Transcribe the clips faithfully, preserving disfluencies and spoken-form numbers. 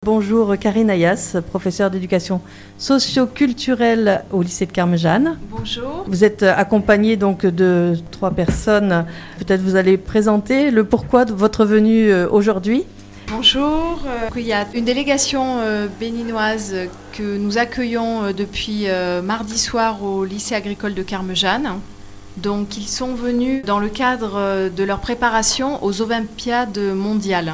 Bonjour Karine Ayas, professeure d'éducation socio-culturelle au lycée de Carme-Jeanne. Bonjour. Vous êtes accompagnée donc de trois personnes. Peut-être vous allez présenter le pourquoi de votre venue aujourd'hui. Bonjour. Il y a une délégation béninoise que nous accueillons depuis mardi soir au lycée agricole de Carme-Jeanne. Donc ils sont venus dans le cadre de leur préparation aux Olympiades mondiales.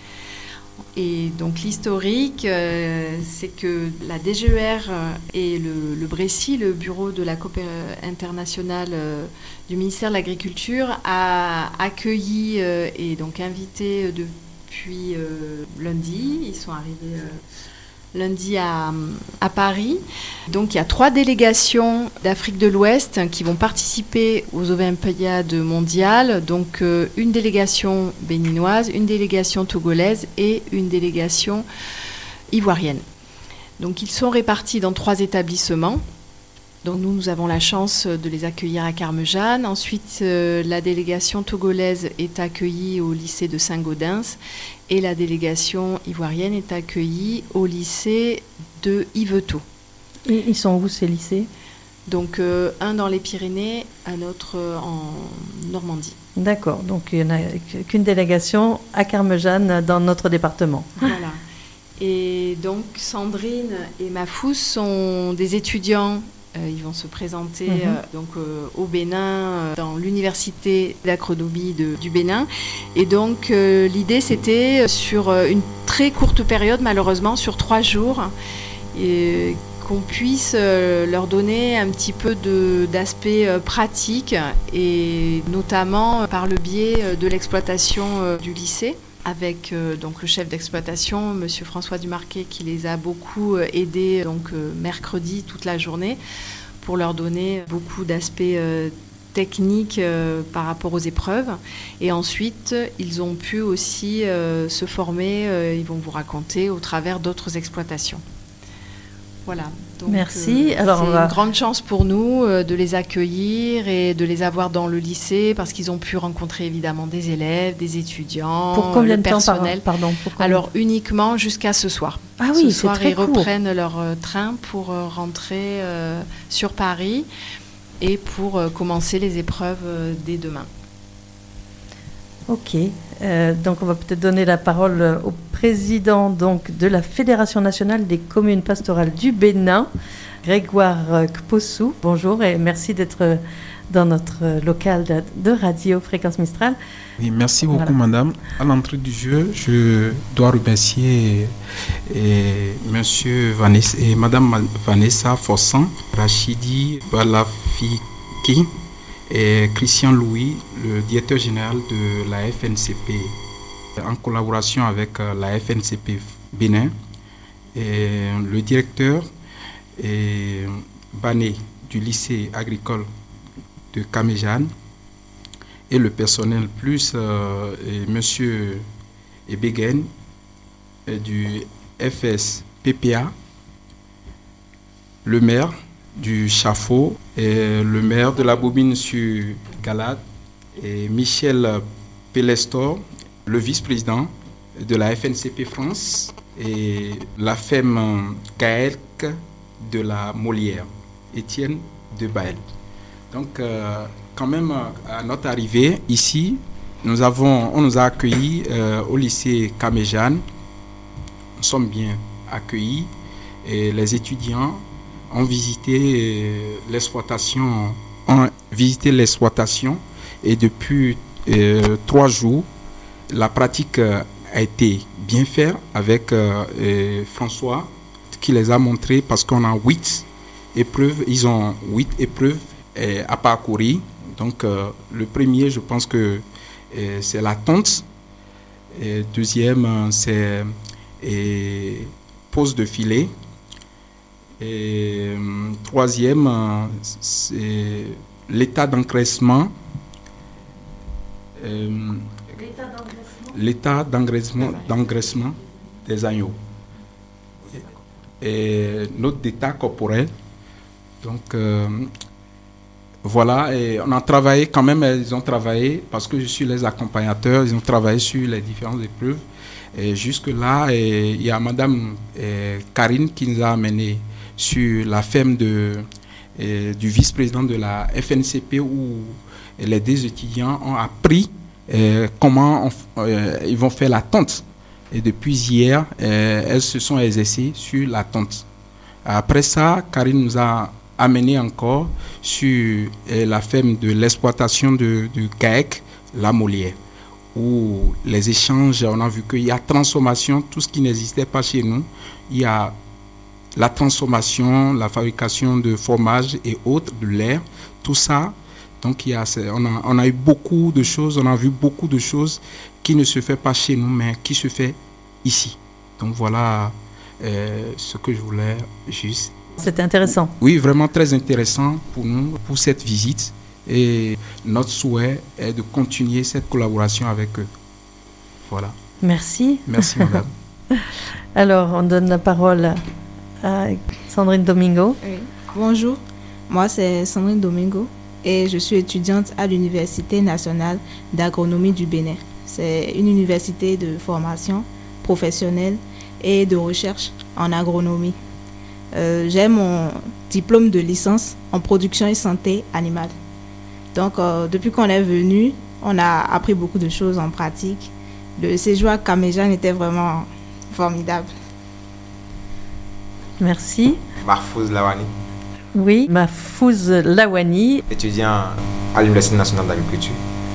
Et donc l'historique, euh, c'est que la D G E R et le, le BRECI, le Bureau de la coopération internationale euh, du ministère de l'Agriculture, a accueilli euh, et donc invité depuis euh, lundi. Ils sont arrivés euh, lundi à, à Paris. Donc il y a trois délégations d'Afrique de l'Ouest qui vont participer aux Olympiades mondiales. Donc euh, une délégation béninoise, une délégation togolaise et une délégation ivoirienne. Donc ils sont répartis dans trois établissements. Donc nous, nous avons la chance de les accueillir à Carme-Jeanne. Ensuite, euh, la délégation togolaise est accueillie au lycée de Saint-Gaudens et la délégation ivoirienne est accueillie au lycée de Yvetot. Et ils sont où ces lycées ? Donc euh, un dans les Pyrénées, un autre euh, en Normandie. D'accord, donc il n'y en a qu'une délégation à Carme-Jeanne dans notre département. Voilà. Et donc Sandrine et Mafous sont des étudiants. Euh, ils vont se présenter mmh. euh, donc, euh, au Bénin, euh, dans l'université d'agronomie de, du Bénin. Et donc euh, l'idée c'était sur euh, une très courte période, malheureusement, sur trois jours, et qu'on puisse euh, leur donner un petit peu de, d'aspect euh, pratique, et notamment euh, par le biais euh, de l'exploitation euh, du lycée, avec euh, donc le chef d'exploitation, monsieur François Dumarquet, qui les a beaucoup euh, aidés donc, euh, mercredi toute la journée, pour leur donner beaucoup d'aspects euh, techniques euh, par rapport aux épreuves. Et ensuite, ils ont pu aussi euh, se former, euh, ils vont vous raconter, au travers d'autres exploitations. Voilà. Donc, Merci. Euh, Alors, c'est on va... une grande chance pour nous euh, de les accueillir et de les avoir dans le lycée, parce qu'ils ont pu rencontrer évidemment des élèves, des étudiants, pour combien le de personnel. Temps par... Pardon, pour combien... Alors uniquement jusqu'à ce soir. Ah oui, ce c'est soir, très ils court. reprennent leur euh, train pour euh, rentrer euh, sur Paris et pour euh, commencer les épreuves euh, dès demain. Ok, euh, donc on va peut-être donner la parole au président donc, de la Fédération nationale des communes pastorales du Bénin, Grégoire Kpossou. Bonjour et merci d'être dans notre local de, de radio Fréquence Mistral. Oui, merci beaucoup, voilà. madame. À l'entrée du jeu, je dois remercier et monsieur Vanessa, et madame Vanessa Fossan, Rachidi Balafiki et Christian Louis, le directeur général de la F N C P, en collaboration avec la F N C P Bénin, et le directeur et Bané du lycée agricole de Carme-Jeanne et le personnel plus euh, et monsieur Ebegen du F S P P A, le maire du Chaffaut et le maire de la Bobine sur Galade et Michel Pelestor, le vice-président de la F N C P France et la F E M K A E C de la Molière, Étienne de Baël. Donc euh, quand même à notre arrivée ici, nous avons, on nous a accueillis euh, au lycée Carme-Jeanne. Nous sommes bien accueillis et les étudiants ont visité l'exploitation, ont visité l'exploitation et depuis euh, trois jours, la pratique a été bien faite avec euh, François qui les a montrés parce qu'on a huit épreuves, ils ont huit épreuves euh, à parcourir. Donc euh, le premier, je pense que euh, c'est la tonte. Et deuxième, c'est euh, pose de filet. Et euh, troisième, c'est l'état d'engraissement. Euh, l'état d'engraissement, d'engraissement des agneaux. Et notre état corporel. Donc, euh, Voilà, et on a travaillé quand même, ils ont travaillé, parce que je suis les accompagnateurs, ils ont travaillé sur les différentes épreuves. Et jusque-là, et, il y a Madame et, Karine qui nous a amené sur la ferme de, et, du vice-président de la F N C P où les deux étudiants ont appris et, comment on, euh, ils vont faire la tonte. Et depuis hier, euh, elles se sont exercées sur la tonte. Après ça, Karine nous a amené encore sur euh, la ferme de l'exploitation de, de GAEC, la Molière, où les échanges, on a vu qu'il y a transformation, tout ce qui n'existait pas chez nous. Il y a la transformation, la fabrication de fromage et autres, de l'air, tout ça. Donc il y a, on, a, on a eu beaucoup de choses, on a vu beaucoup de choses qui ne se fait pas chez nous, mais qui se fait ici. Donc voilà euh, ce que je voulais juste. C'était intéressant. Oui, vraiment très intéressant pour nous, pour cette visite. Et notre souhait est de continuer cette collaboration avec eux. Voilà. Merci. Merci, madame. Alors, on donne la parole à Sandrine Domingo. Oui. Bonjour, moi c'est Sandrine Domingo et je suis étudiante à l'Université nationale d'agronomie du Bénin. C'est une université de formation professionnelle et de recherche en agronomie. Euh, j'ai mon diplôme de licence en production et santé animale. Donc, euh, depuis qu'on est venu, on a appris beaucoup de choses en pratique. Le séjour à Kamejane était vraiment formidable. Merci. Mahfouz Lawani. Oui, Mahfouz Lawani. Étudiant à l'Université nationale d'agriculture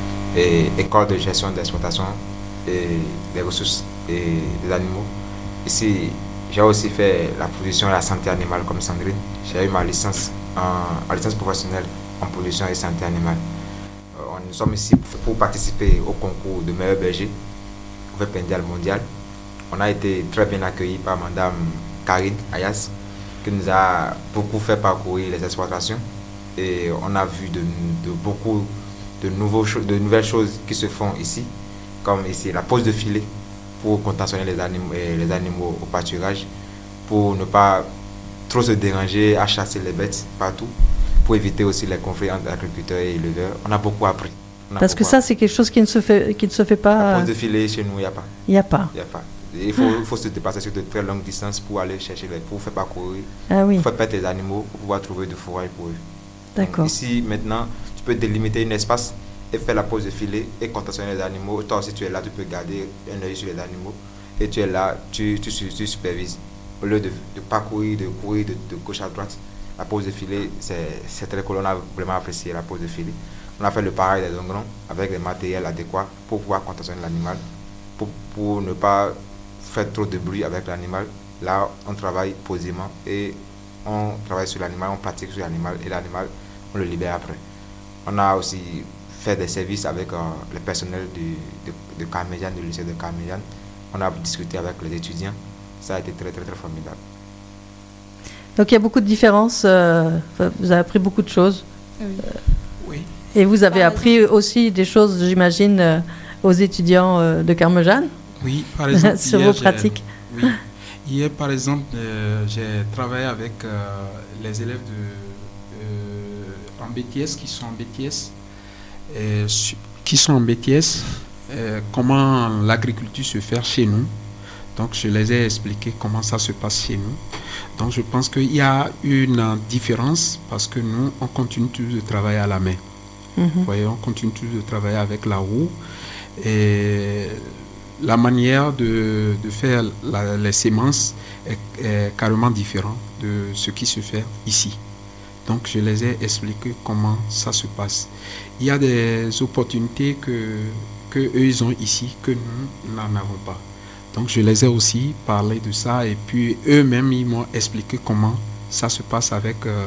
et école de gestion d'exploitation et des ressources et des animaux. Ici, j'ai aussi fait la production et la santé animale comme Sandrine. J'ai eu ma licence en, en licence professionnelle en production et santé animale. Euh, nous sommes ici pour, pour participer au concours de meilleur berger au Vépendial mondial. On a été très bien accueillis par Madame Karine Ayas, qui nous a beaucoup fait parcourir les exploitations et on a vu de, de beaucoup de, nouveaux, de nouvelles choses qui se font ici, comme ici la pose de filet pour contentionner les animaux, les animaux au pâturage, pour ne pas trop se déranger à chasser les bêtes partout, pour éviter aussi les conflits entre agriculteurs et éleveurs. On a beaucoup appris. Parce que ça, c'est quelque chose qui ne se fait, qui ne se fait pas. La pose de filet, chez nous, il n'y a pas. Il n'y a pas. Il n'y a pas. Il faut, il faut se dépasser sur de très longues distances pour aller chercher les, pour faire parcourir, ah oui. pour faire perdre les animaux, pour pouvoir trouver du fourrage pour eux. D'accord. Donc, ici, maintenant, tu peux délimiter un espace et faire la pose de filet et contentionner les animaux. Toi aussi, tu es là, tu peux garder un œil sur les animaux et tu es là, tu, tu, tu supervises. Au lieu de, de parcourir, de courir de, de gauche à droite, la pose de filet, c'est très cool. On a vraiment apprécié la pose de filet. On a fait le pareil des onglons avec les matériels adéquats pour pouvoir contentionner l'animal, pour, pour ne pas faire trop de bruit avec l'animal. Là, on travaille posément et on travaille sur l'animal, on pratique sur l'animal et l'animal, on le libère après. On a aussi fait des services avec euh, le personnel du, de, de Kamejane, du lycée de Kamejane. On a discuté avec les étudiants. Ça a été très, très, très formidable. Donc, il y a beaucoup de différences. Euh, vous avez appris beaucoup de choses. Oui. Euh, oui. Et vous avez Par appris exemple. aussi des choses, j'imagine, euh, aux étudiants euh, de Kamejane. Oui, par exemple. Sur hier, vos pratiques. Oui. Hier, par exemple, euh, j'ai travaillé avec euh, les élèves de, euh, en B T S qui sont en B T S, et, su, qui sont en B T S, euh, comment l'agriculture se fait chez nous. Donc, je les ai expliqué comment ça se passe chez nous. Donc, je pense qu'il y a une différence parce que nous, on continue toujours de travailler à la main. Mm-hmm. Vous voyez, on continue toujours de travailler avec la roue. Et la manière de, de faire la, les semences est, est carrément différente de ce qui se fait ici. Donc, je les ai expliqué comment ça se passe. Il y a des opportunités que, que eux ils ont ici que nous n'en avons pas. Donc, je les ai aussi parlé de ça et puis eux-mêmes, ils m'ont expliqué comment ça se passe avec euh,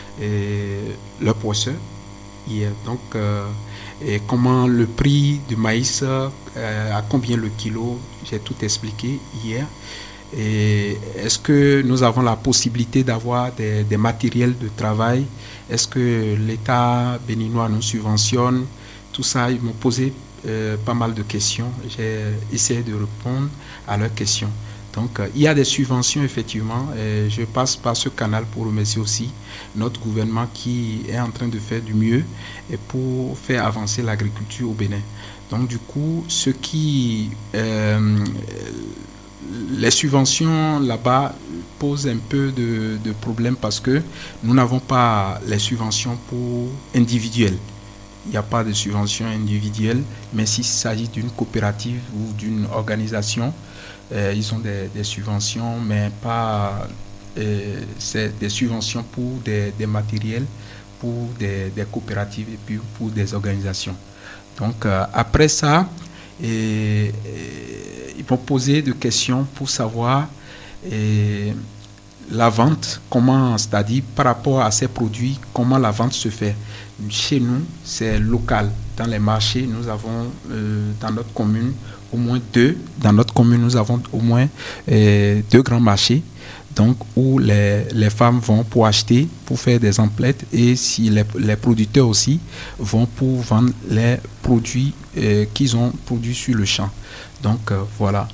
et leur professeur hier. Donc, euh, et comment le prix du maïs, euh, à combien le kilo, j'ai tout expliqué hier. Et est-ce que nous avons la possibilité d'avoir des, des matériels de travail? Est-ce que l'État béninois nous subventionne? Tout ça, ils m'ont posé euh, pas mal de questions. J'ai essayé de répondre à leurs questions. Donc, euh, il y a des subventions, effectivement. Et je passe par ce canal pour remercier aussi notre gouvernement qui est en train de faire du mieux et pour faire avancer l'agriculture au Bénin. Donc, du coup, ce qui... Euh, les subventions là-bas posent un peu de, de problème parce que nous n'avons pas les subventions pour individuels. Il n'y a pas de subventions individuelles, mais s'il s'agit d'une coopérative ou d'une organisation, euh, ils ont des, des subventions, mais pas euh, c'est des subventions pour des, des matériels, pour des, des coopératives et puis pour des organisations. Donc euh, après ça, et, et, ils vont poser des questions pour savoir et, la vente, comment, c'est-à-dire par rapport à ces produits, comment la vente se fait. Chez nous, c'est local. Dans les marchés, nous avons euh, dans notre commune au moins deux. Dans notre commune, nous avons au moins euh, deux grands marchés. Donc, où les, les femmes vont pour acheter, pour faire des emplettes, et si les, les producteurs aussi vont pour vendre les produits euh, qu'ils ont produits sur le champ. Donc, euh, voilà.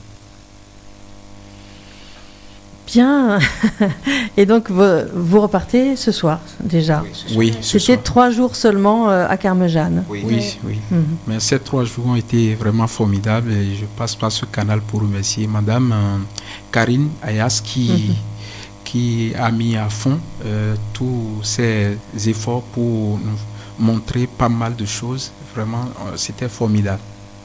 Bien. Et donc, vous, vous repartez ce soir, déjà. Oui, ce soir. Oui, ce C'était soir. trois jours seulement euh, à Carmejeanne. Oui. Oui, oui. Mhm. Mais ces trois jours ont été vraiment formidables et je passe par ce canal pour remercier Madame euh, Karine Ayas qui, Mhm. qui a mis à fond euh, tous ses efforts pour nous montrer pas mal de choses. Vraiment, euh, c'était formidable.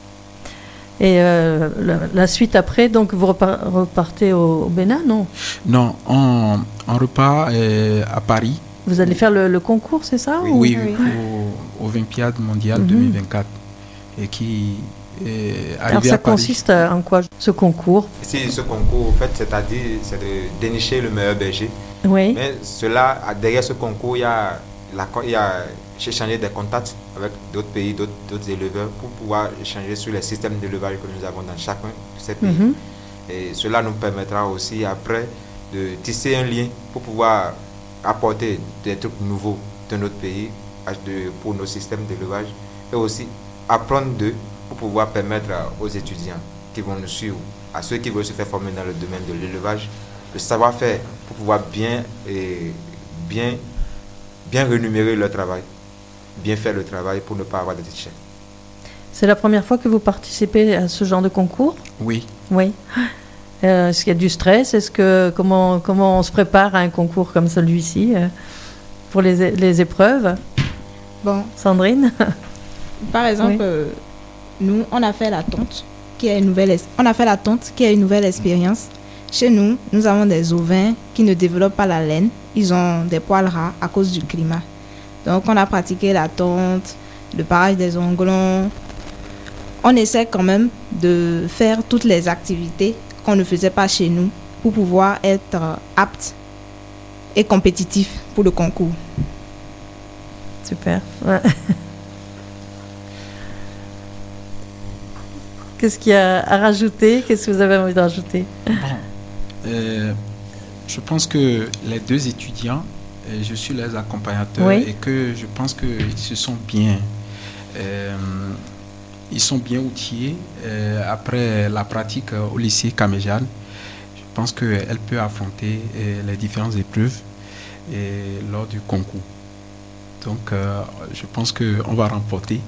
Et euh, la, la suite après, donc vous repar- repartez au, au Bénin, non? Non, on, on repart euh, à Paris. Vous allez faire le, le concours, c'est ça? Oui, ou- oui, oui. Au, au Olympiade mondiale Mhm. deux mille vingt-quatre. Et qui est Alors arrivé ça à Paris. consiste en quoi, ce concours? Ici, ce concours, en fait, c'est-à-dire, c'est de dénicher le meilleur berger. Oui. Mais cela, derrière ce concours, il y a, la, il y a échangé des contacts avec d'autres pays, d'autres, d'autres éleveurs pour pouvoir échanger sur les systèmes d'élevage que nous avons dans chacun de ces pays. Mhm. Et cela nous permettra aussi après de tisser un lien pour pouvoir apporter des trucs nouveaux de notre pays de, pour nos systèmes d'élevage et aussi apprendre d'eux pour pouvoir permettre aux étudiants qui vont nous suivre, à ceux qui veulent se faire former dans le domaine de l'élevage, le savoir-faire pour pouvoir bien, et bien, bien rémunérer leur travail, bien faire le travail pour ne pas avoir d'échec. C'est la première fois que vous participez à ce genre de concours? Oui. Oui. Euh, est-ce qu'il y a du stress? Est-ce que comment comment on se prépare à un concours comme celui-ci euh, pour les, é- les épreuves? Bon, Sandrine? par exemple, Oui. euh, nous, on a fait la tonte, qui est une nouvelle, es- on a fait la tonte, qui est une nouvelle expérience. Chez nous, nous avons des ovins qui ne développent pas la laine. Ils ont des poils ras à cause du climat. Donc, on a pratiqué la tonte, le parage des onglons. On essaie quand même de faire toutes les activités qu'on ne faisait pas chez nous pour pouvoir être euh, apte et compétitif pour le concours. Super. Ouais. Qu'est-ce qu'il y a à rajouter? Qu'est-ce que vous avez envie de rajouter? Euh, je pense que les deux étudiants, euh, je suis les accompagnateurs Oui. et que je pense qu'ils se sont bien, euh, ils sont bien outillés euh, après la pratique euh, au lycée Carmejeanne. Je pense qu'elle peut affronter euh, les différentes épreuves et lors du concours. Donc, euh, je pense qu'on va remporter.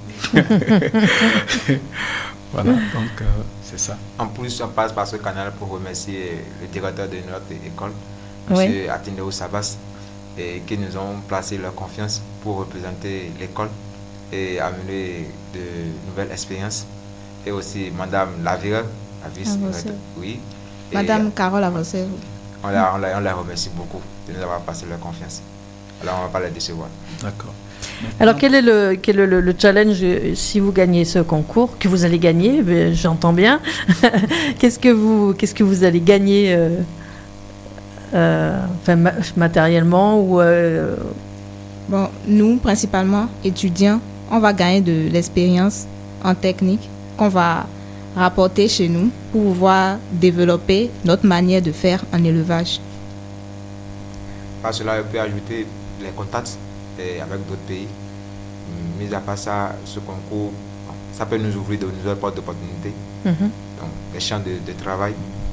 Voilà, donc euh, c'est ça. En plus, on passe par ce canal pour remercier le directeur de notre école, Oui. M. Atineo Sabas, et qui nous ont placé leur confiance pour représenter l'école et amener de nouvelles expériences. Et aussi Madame Lavire, la vice Avancée. oui. Et Madame Carole Avancé. on la, on, la, on la remercie beaucoup de nous avoir passé leur confiance. Alors, on ne va pas les décevoir. D'accord. Alors, quel est le, quel est le, le challenge euh, si vous gagnez ce concours, que vous allez gagner, ben, j'entends bien. qu'est-ce, que vous, qu'est-ce que vous allez gagner euh, euh, enfin, ma- matériellement ou euh, Bon, nous, principalement étudiants, on va gagner de l'expérience en technique qu'on va rapporter chez nous pour pouvoir développer notre manière de faire en élevage. Par cela, on peut ajouter les contacts eh, avec d'autres pays. Mis à part ça, ce concours, bon, ça peut nous ouvrir de nouvelles portes d'opportunités. mhm. Donc, des champs de, de travail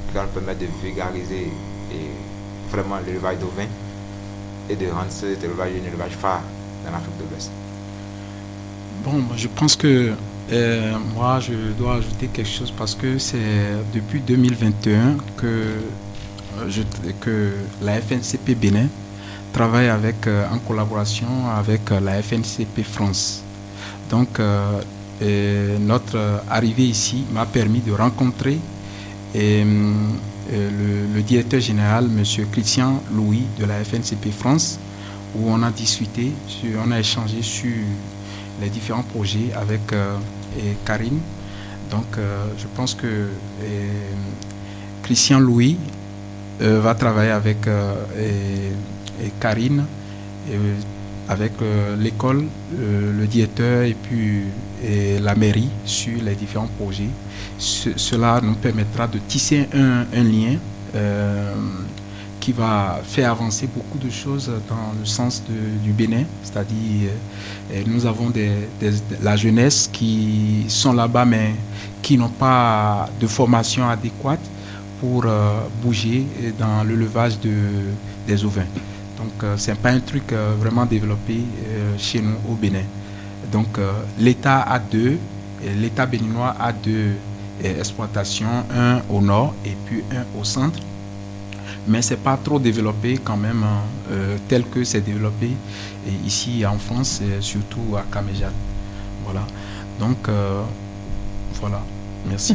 qui va nous permettre de vulgariser et vraiment l'élevage d'ovins et de rendre cet élevage un élevage phare dans l'Afrique de l'Ouest. Bon, je pense que euh, moi, je dois ajouter quelque chose parce que c'est depuis deux mille vingt et un que, je, que la F N C P Bénin travaille avec, euh, en collaboration avec euh, la F N C P France. Donc, euh, et notre arrivée ici m'a permis de rencontrer et, euh, le, le directeur général, M. Christian Louis de la F N C P France, où on a discuté, sur, on a échangé sur les différents projets avec euh, et Karine. Donc, euh, je pense que et, Christian Louis euh, va travailler avec euh, et, et Karine, et, avec euh, l'école, euh, le directeur et puis et la mairie sur les différents projets. Ce, cela nous permettra de tisser un, un lien euh, qui va faire avancer beaucoup de choses dans le sens de, du Bénin, c'est-à-dire euh, nous avons des, des, la jeunesse qui sont là-bas mais qui n'ont pas de formation adéquate pour euh, bouger dans l'élevage de, des ovins. Donc euh, ce n'est pas un truc euh, vraiment développé euh, chez nous au Bénin. Donc euh, l'État a deux, l'État béninois a deux euh, exploitations, un au nord et puis un au centre. Mais ce n'est pas trop développé quand même, euh, tel que c'est développé et ici en France, et surtout à Caméjane. Voilà. Donc euh, voilà, merci.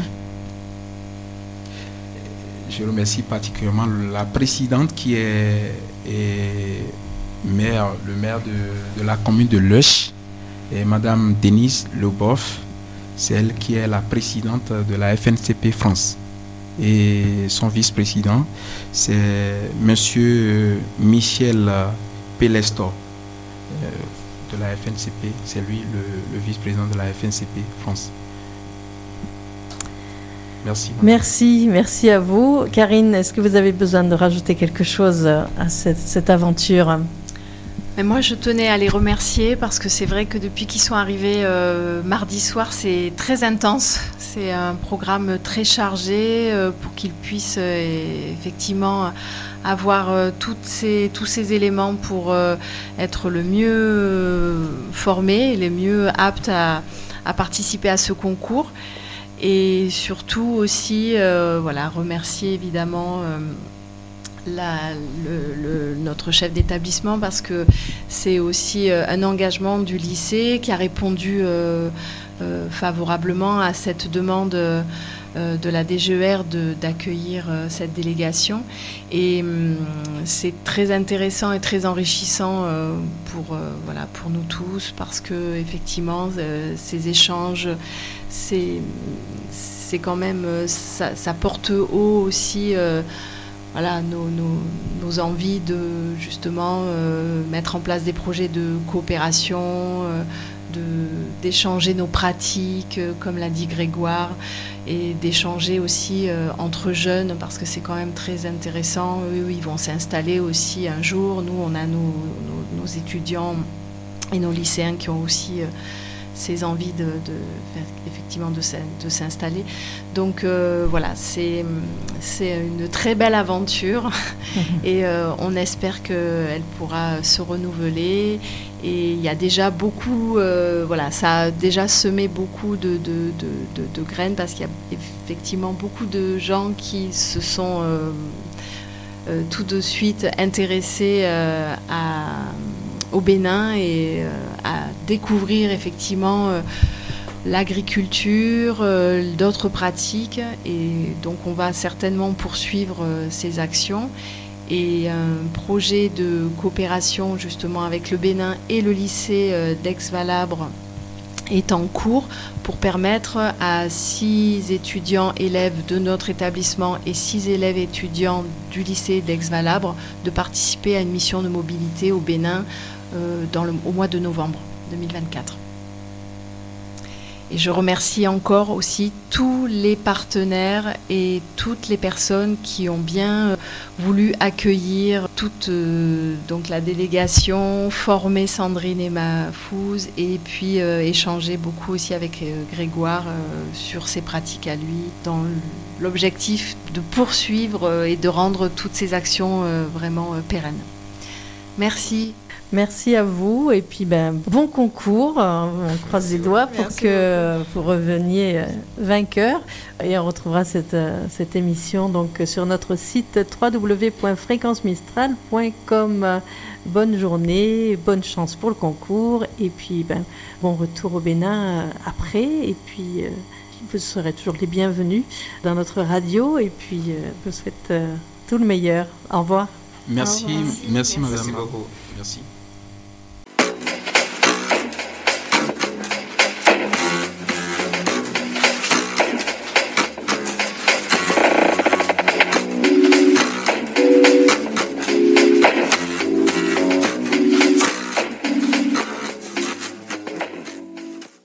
Je remercie particulièrement la présidente qui est, est maire, le maire de, de la commune de Leuch, et Madame Denise Leboeuf, c'est elle qui est la présidente de la F N C P France. Et son vice-président, c'est Monsieur Michel Pelestor euh, de la F N C P. C'est lui le, le vice-président de la F N C P France. Merci. Merci, merci à vous. Karine, est-ce que vous avez besoin de rajouter quelque chose à cette, cette aventure ? Mais moi, je tenais à les remercier parce que c'est vrai que depuis qu'ils sont arrivés euh, mardi soir, c'est très intense. C'est un programme très chargé euh, pour qu'ils puissent euh, effectivement avoir euh, toutes ces, tous ces éléments pour euh, être le mieux euh, formés, les mieux aptes à, à participer à ce concours. Et surtout aussi, euh, voilà, remercier évidemment euh, La, le, le, notre chef d'établissement parce que c'est aussi euh, un engagement du lycée qui a répondu euh, euh, favorablement à cette demande euh, de la D G E R de, d'accueillir euh, cette délégation et hum, c'est très intéressant et très enrichissant euh, pour, euh, voilà, pour nous tous parce que effectivement euh, ces échanges c'est, c'est quand même ça, ça porte haut aussi euh, Voilà, nos, nos, nos envies de justement euh, mettre en place des projets de coopération, euh, de, d'échanger nos pratiques, euh, comme l'a dit Grégoire, et d'échanger aussi euh, entre jeunes, parce que c'est quand même très intéressant. Eux, ils vont s'installer aussi un jour. Nous, on a nos, nos, nos étudiants et nos lycéens qui ont aussi... Euh, ces envies de, de effectivement de, de s'installer. Donc euh, voilà, c'est, c'est une très belle aventure et euh, on espère qu'elle pourra se renouveler. Et il y a déjà beaucoup, euh, voilà, ça a déjà semé beaucoup de, de, de, de, de graines parce qu'il y a effectivement beaucoup de gens qui se sont euh, euh, tout de suite intéressés euh, à au Bénin et euh, à découvrir effectivement euh, l'agriculture, euh, d'autres pratiques et donc on va certainement poursuivre euh, ces actions et un projet de coopération justement avec le Bénin et le lycée euh, d'Aix-Valabre est en cours pour permettre à six étudiants élèves de notre établissement et six élèves étudiants du lycée d'Aix-Valabre de participer à une mission de mobilité au Bénin euh, dans le, au mois de novembre deux mille vingt-quatre. Et je remercie encore aussi tous les partenaires et toutes les personnes qui ont bien voulu accueillir toute euh, donc la délégation, former Sandrine et Mahfouz et puis euh, échanger beaucoup aussi avec euh, Grégoire euh, sur ses pratiques à lui, dans l'objectif de poursuivre euh, et de rendre toutes ces actions euh, vraiment euh, pérennes. Merci. Merci à vous et puis ben, bon concours, on croise les doigts pour Merci que vous reveniez euh, vainqueur et on retrouvera cette, euh, cette émission donc, sur notre site w w w point fréquence mistral point com. Bonne journée, bonne chance pour le concours et puis ben, bon retour au Bénin euh, après et puis euh, vous serez toujours les bienvenus dans notre radio et puis euh, je vous souhaite euh, tout le meilleur. Au revoir. Merci, Au revoir. merci, merci madame. Merci beaucoup. Merci.